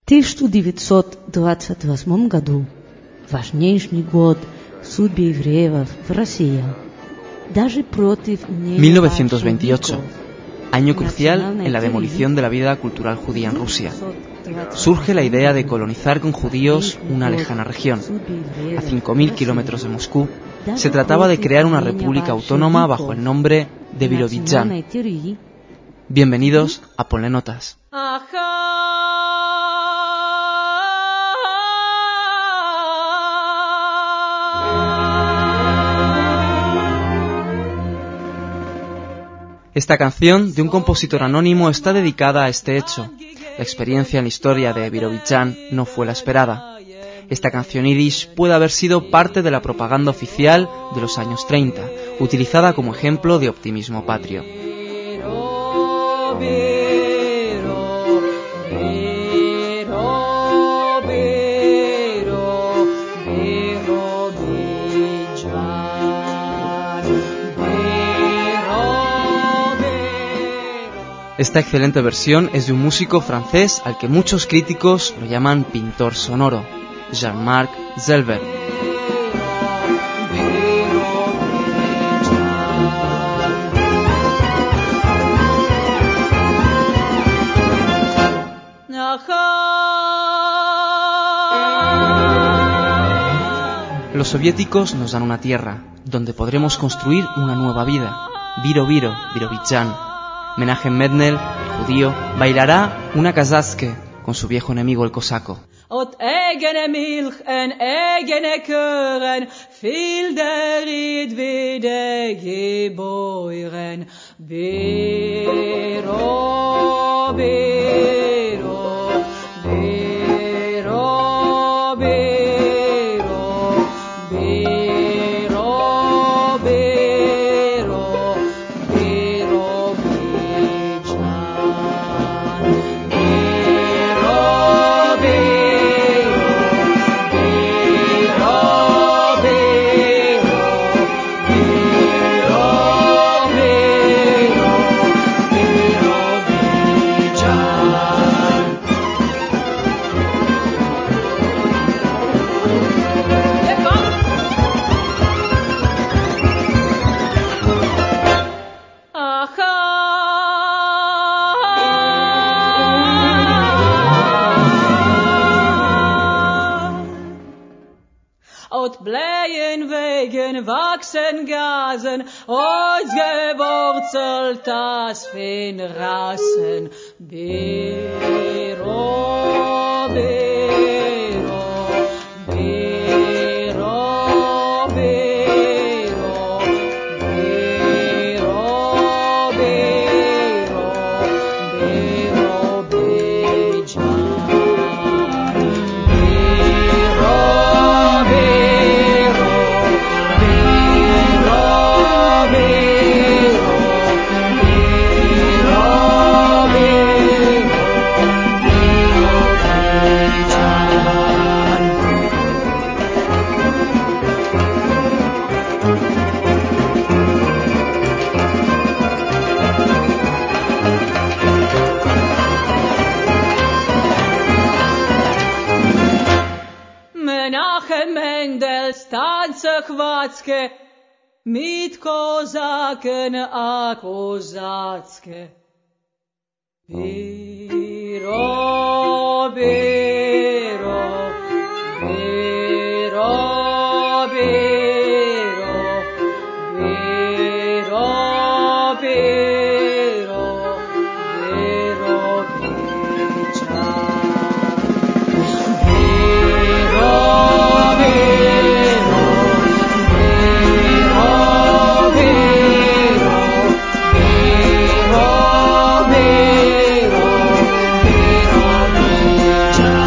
1928 году важнейший год в судьбе евреев в России. Даже против 1928, año crucial en la demolición de la vida cultural judía en Rusia. Surge la idea de colonizar con judíos una lejana región. A 5.000 kilómetros de Moscú, se trataba de crear una república autónoma bajo el nombre de Birobidzhan. Bienvenidos a Ponle Notas. Esta canción de un compositor anónimo está dedicada a este hecho. La experiencia en la historia de Birobidzhan no fue la esperada. Esta canción yiddish puede haber sido parte de la propaganda oficial de los años 30, utilizada como ejemplo de optimismo patrio. Esta excelente versión es de un músico francés al que muchos críticos lo llaman pintor sonoro, Jean-Marc Zelver. Los soviéticos nos dan una tierra donde podremos construir una nueva vida. Birobidzhan. Menachem Mendel, el judío, bailará una kazatske con su viejo enemigo el cosaco. Wachsen Gasen, ausgewurzelt das Feen Rassen. Bero, Bero, Bero, Bero, Bero, Bero, Bero, Bejan. Menachem Mendels Tanze Chwatzke mit Kosaken a Kosatske. Bero, Bero, Bero, Bero, Bero, Bero, Bero, Bejan.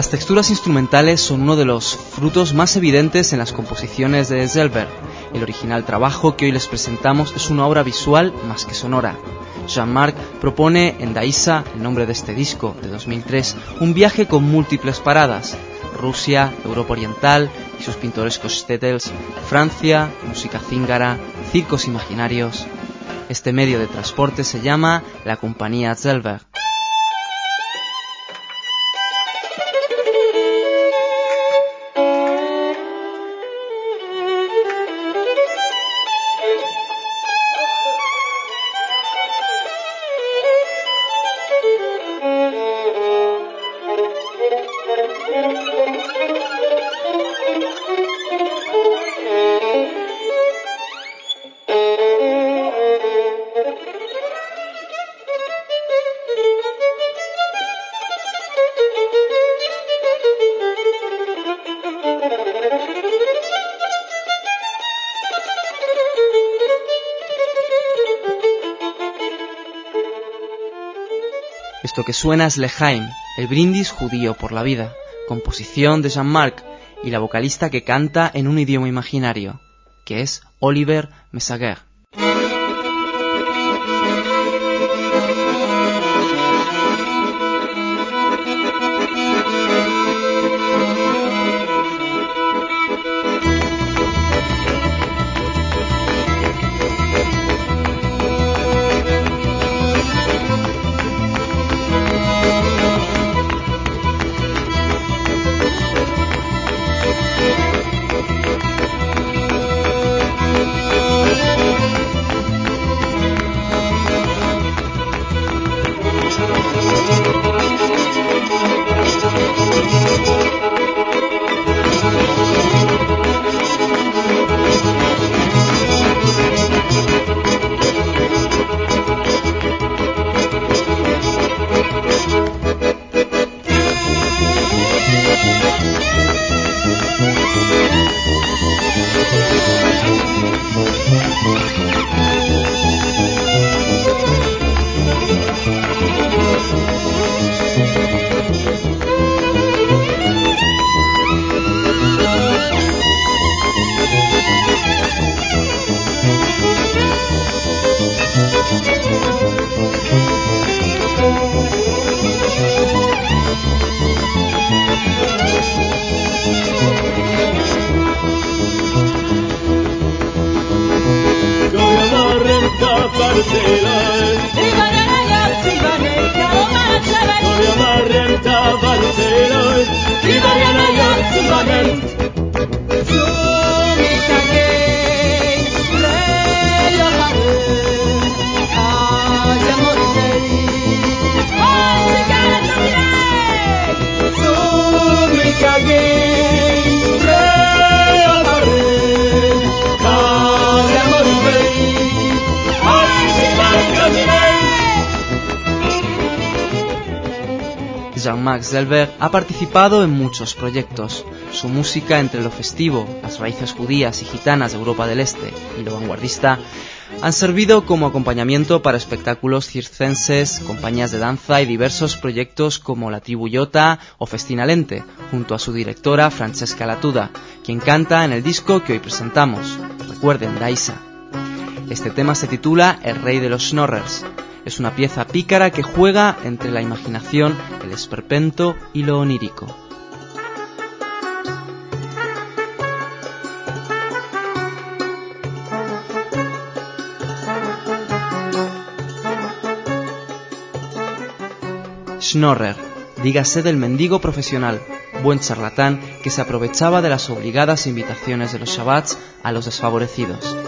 Las texturas instrumentales son uno de los frutos más evidentes en las composiciones de Zellweger. El original trabajo que hoy les presentamos es una obra visual más que sonora. Jean-Marc propone en Daïsa, el nombre de este disco de 2003, un viaje con múltiples paradas: Rusia, Europa Oriental y sus pintorescos shtetls, Francia, música zíngara, circos imaginarios. Este medio de transporte se llama la Compañía Zellweger. Esto que suena es L'Chaim, el brindis judío por la vida, composición de Jean-Marc, y la vocalista que canta en un idioma imaginario, que es Oliver Messager. Jean-Marc Zellweger ha participado en muchos proyectos. Su música, entre lo festivo, las raíces judías y gitanas de Europa del Este y lo vanguardista, han servido como acompañamiento para espectáculos circenses, compañías de danza y diversos proyectos como La Tribu Iota o Festina Lente, junto a su directora Francesca Latuda, quien canta en el disco que hoy presentamos. Recuerden, Daïsa. Este tema se titula El Rey de los Schnorrers. Es una pieza pícara que juega entre la imaginación, el esperpento y lo onírico. Schnorrer, dígase del mendigo profesional, buen charlatán que se aprovechaba de las obligadas invitaciones de los Shabbats a los desfavorecidos.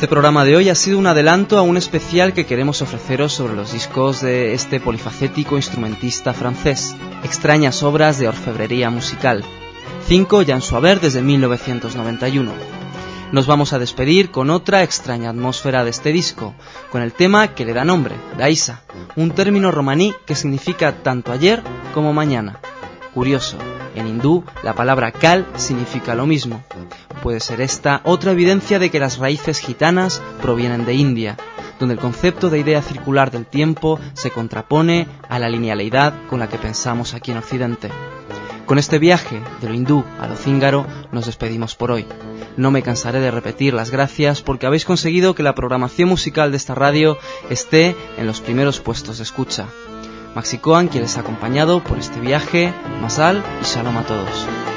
Este programa de hoy ha sido un adelanto a un especial que queremos ofreceros sobre los discos de este polifacético instrumentista francés, extrañas obras de orfebrería musical. 5 ya en su haber desde 1991. Nos vamos a despedir con otra extraña atmósfera de este disco, con el tema que le da nombre, Daisa, un término romaní que significa tanto ayer como mañana. Curioso, en hindú la palabra kal significa lo mismo. Puede ser esta otra evidencia de que las raíces gitanas provienen de India, donde el concepto de idea circular del tiempo se contrapone a la linealidad con la que pensamos aquí en Occidente. Con este viaje de lo hindú a lo cíngaro nos despedimos por hoy. No me cansaré de repetir las gracias porque habéis conseguido que la programación musical de esta radio esté en los primeros puestos de escucha. Maxi Coan, quien les ha acompañado por este viaje, Masal y Shalom a todos.